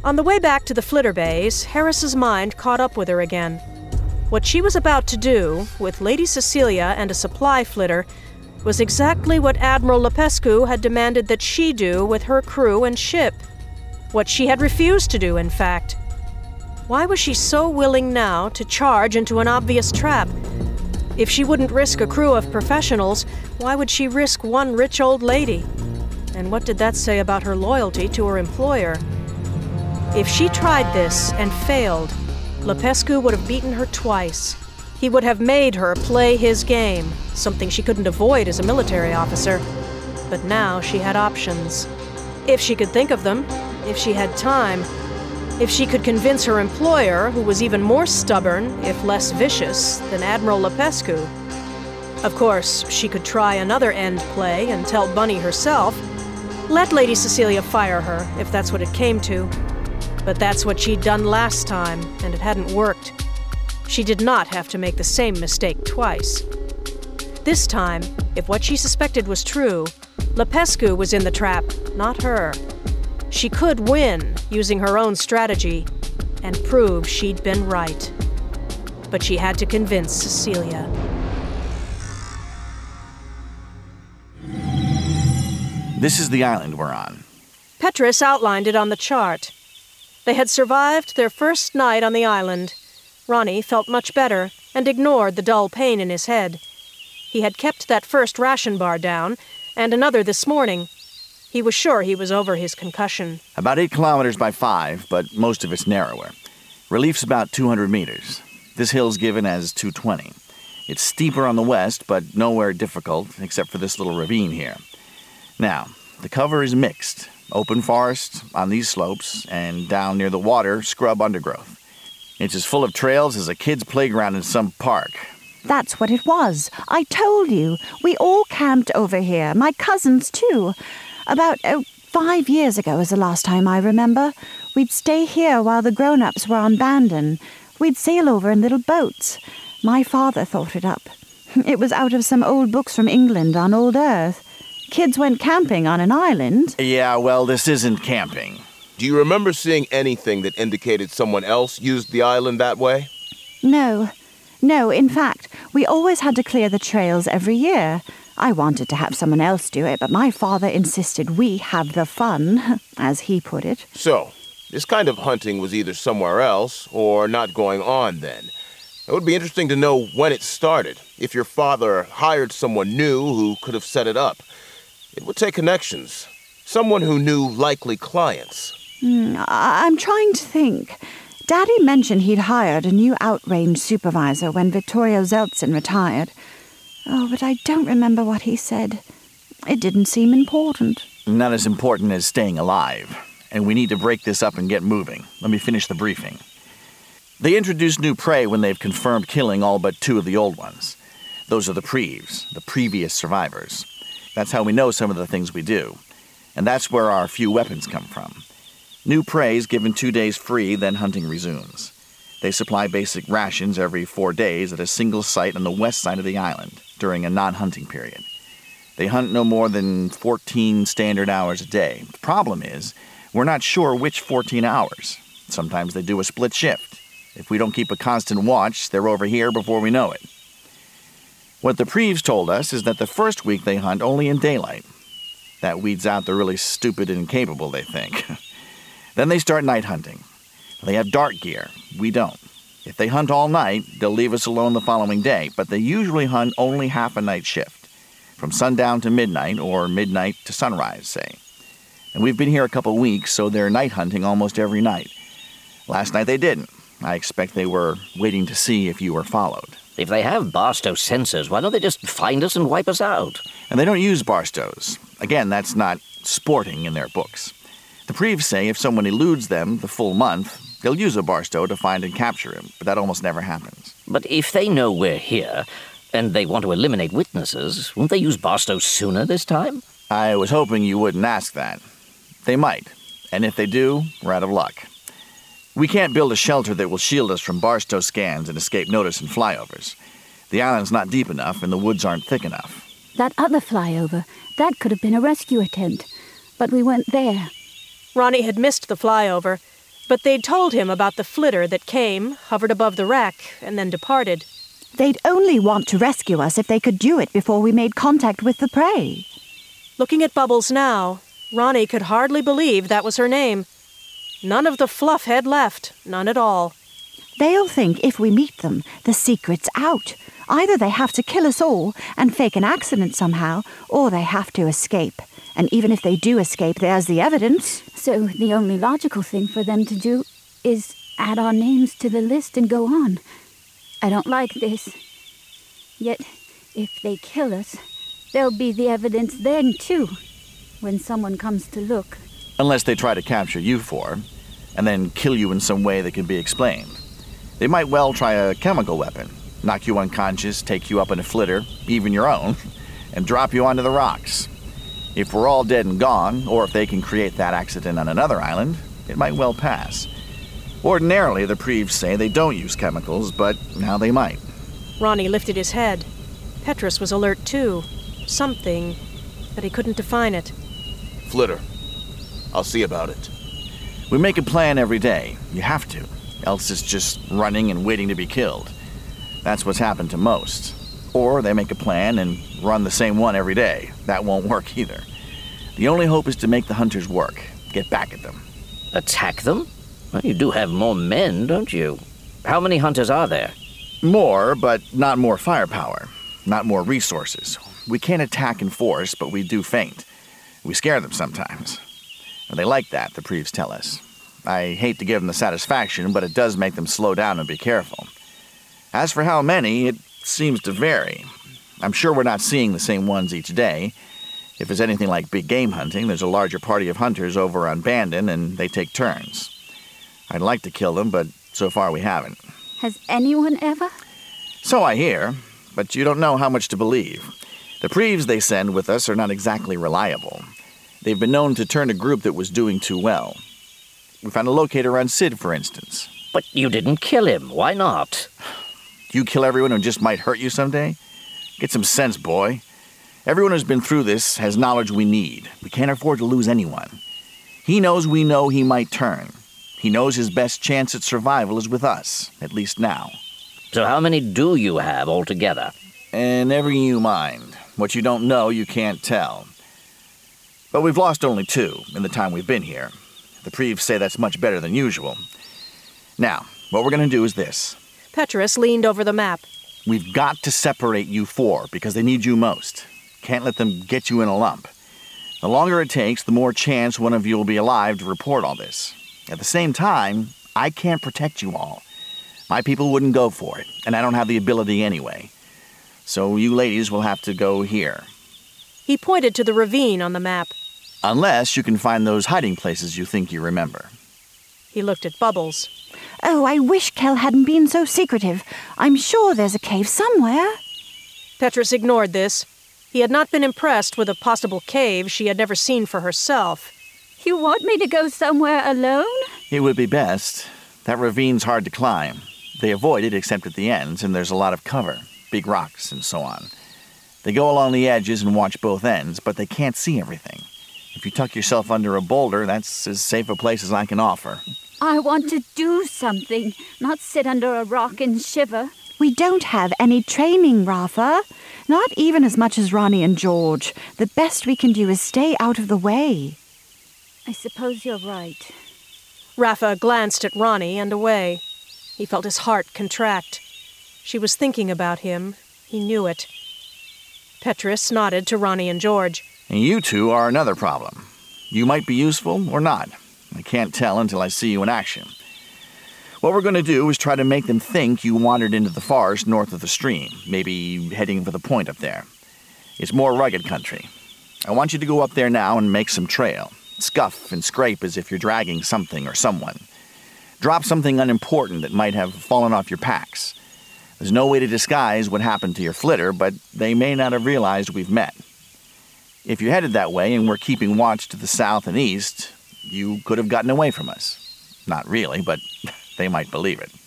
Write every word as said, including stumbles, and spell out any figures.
On the way back to the flitter bays, Harris's mind caught up with her again. What she was about to do, with Lady Cecilia and a supply flitter, was exactly what Admiral Lupescu had demanded that she do with her crew and ship. What she had refused to do, in fact. Why was she so willing now to charge into an obvious trap? If she wouldn't risk a crew of professionals, why would she risk one rich old lady? And what did that say about her loyalty to her employer? If she tried this and failed, Lupescu would have beaten her twice. He would have made her play his game, something she couldn't avoid as a military officer. But now she had options. If she could think of them, if she had time, if she could convince her employer, who was even more stubborn, if less vicious, than Admiral Lupescu. Of course, she could try another end play and tell Bunny herself. Let Lady Cecilia fire her, if that's what it came to. But that's what she'd done last time, and it hadn't worked. She did not have to make the same mistake twice. This time, if what she suspected was true, Lupescu was in the trap, not her. She could win using her own strategy and prove she'd been right. But she had to convince Cecilia. This is the island we're on. Petrus outlined it on the chart. They had survived their first night on the island. Ronnie felt much better and ignored the dull pain in his head. He had kept that first ration bar down, and another this morning. He was sure he was over his concussion. About eight kilometers by five, but most of it's narrower. Relief's about two hundred meters. This hill's given as two twenty. It's steeper on the west, but nowhere difficult, except for this little ravine here. Now, the cover is mixed. Open forest on these slopes, and down near the water, scrub undergrowth. It's as full of trails as a kid's playground in some park. That's what it was. I told you. We all camped over here, my cousins too. About oh, five years ago is the last time I remember. We'd stay here while the grown-ups were on Bandon. We'd sail over in little boats. My father thought it up. It was out of some old books from England on old Earth. Kids went camping on an island. Yeah, well, this isn't camping. Do you remember seeing anything that indicated someone else used the island that way? No. No, in fact, we always had to clear the trails every year. I wanted to have someone else do it, but my father insisted we have the fun, as he put it. So, this kind of hunting was either somewhere else or not going on then. It would be interesting to know when it started, if your father hired someone new who could have set it up. It would take connections. Someone who knew likely clients. Mm, I'm trying to think. Daddy mentioned he'd hired a new outrange supervisor when Vittorio Zeltsin retired. Oh, but I don't remember what he said. It didn't seem important. Not as important as staying alive. And we need to break this up and get moving. Let me finish the briefing. They introduce new prey when they've confirmed killing all but two of the old ones. Those are the Preves, the previous survivors. That's how we know some of the things we do. And that's where our few weapons come from. New prey is given two days free, then hunting resumes. They supply basic rations every four days at a single site on the west side of the island during a non-hunting period. They hunt no more than fourteen standard hours a day. The problem is, we're not sure which fourteen hours. Sometimes they do a split shift. If we don't keep a constant watch, they're over here before we know it. What the Preves told us is that the first week they hunt only in daylight. That weeds out the really stupid and incapable, they think. Then they start night hunting. They have dark gear. We don't. If they hunt all night, they'll leave us alone the following day, but they usually hunt only half a night shift, from sundown to midnight or midnight to sunrise, say. And we've been here a couple weeks, so they're night hunting almost every night. Last night they didn't. I expect they were waiting to see if you were followed. If they have Barstow sensors, why don't they just find us and wipe us out? And they don't use Barstows. Again, that's not sporting in their books. The Preves say if someone eludes them the full month, they'll use a Barstow to find and capture him, but that almost never happens. But if they know we're here, and they want to eliminate witnesses, won't they use Barstow sooner this time? I was hoping you wouldn't ask that. They might, and if they do, we're out of luck. We can't build a shelter that will shield us from Barstow scans and escape notice in flyovers. The island's not deep enough and the woods aren't thick enough. That other flyover, that could have been a rescue attempt, but we weren't there. Ronnie had missed the flyover. But they'd told him about the flitter that came, hovered above the wreck, and then departed. They'd only want to rescue us if they could do it before we made contact with the prey. Looking at Bubbles now, Ronnie could hardly believe that was her name. None of the fluff had left, none at all. They'll think if we meet them, the secret's out. Either they have to kill us all and fake an accident somehow, or they have to escape. And even if they do escape, there's the evidence. So the only logical thing for them to do is add our names to the list and go on. I don't like this. Yet, if they kill us, there'll be the evidence then, too, when someone comes to look. Unless they try to capture you four, and then kill you in some way that can be explained. They might well try a chemical weapon, knock you unconscious, take you up in a flitter, even your own, and drop you onto the rocks. If we're all dead and gone, or if they can create that accident on another island, it might well pass. Ordinarily, the Preeves say they don't use chemicals, but now they might. Ronnie lifted his head. Petrus was alert too. Something, but he couldn't define it. Flitter. I'll see about it. We make a plan every day. You have to. Else it's just running and waiting to be killed. That's what's happened to most. Or they make a plan and run the same one every day. That won't work either. The only hope is to make the hunters work. Get back at them. Attack them? Well, you do have more men, don't you? How many hunters are there? More, but not more firepower. Not more resources. We can't attack in force, but we do feint. We scare them sometimes. And they like that, the Preeves tell us. I hate to give them the satisfaction, but it does make them slow down and be careful. As for how many, it seems to vary. I'm sure we're not seeing the same ones each day. If it's anything like big game hunting, there's a larger party of hunters over on Bandon, and they take turns. I'd like to kill them, but so far we haven't. Has anyone ever? So I hear, but you don't know how much to believe. The Preeves they send with us are not exactly reliable. They've been known to turn a group that was doing too well. We found a locator on Sid, for instance. But you didn't kill him. Why not? You kill everyone who just might hurt you someday? Get some sense, boy. Everyone who's been through this has knowledge we need. We can't afford to lose anyone. He knows we know he might turn. He knows his best chance at survival is with us, at least now. So how many do you have altogether? And never you mind. What you don't know, you can't tell. But we've lost only two in the time we've been here. The Preeves say that's much better than usual. Now, what we're going to do is this. Petrus leaned over the map. We've got to separate you four because they need you most. Can't let them get you in a lump. The longer it takes, the more chance one of you will be alive to report all this. At the same time, I can't protect you all. My people wouldn't go for it, and I don't have the ability anyway. So you ladies will have to go here. He pointed to the ravine on the map. Unless you can find those hiding places you think you remember. He looked at Bubbles. Oh, I wish Kel hadn't been so secretive. I'm sure there's a cave somewhere. Petrus ignored this. He had not been impressed with a possible cave she had never seen for herself. You want me to go somewhere alone? It would be best. That ravine's hard to climb. They avoid it except at the ends, and there's a lot of cover, big rocks and so on. They go along the edges and watch both ends, but they can't see everything. If you tuck yourself under a boulder, that's as safe a place as I can offer. I want to do something, not sit under a rock and shiver. We don't have any training, Rafa. Not even as much as Ronnie and George. The best we can do is stay out of the way. I suppose you're right. Rafa glanced at Ronnie and away. He felt his heart contract. She was thinking about him. He knew it. Petrus nodded to Ronnie and George. And you two are another problem. You might be useful or not. I can't tell until I see you in action. What we're going to do is try to make them think you wandered into the forest north of the stream, maybe heading for the point up there. It's more rugged country. I want you to go up there now and make some trail. Scuff and scrape as if you're dragging something or someone. Drop something unimportant that might have fallen off your packs. There's no way to disguise what happened to your flitter, but they may not have realized we've met. If you headed that way and were keeping watch to the south and east, you could have gotten away from us. Not really, but they might believe it.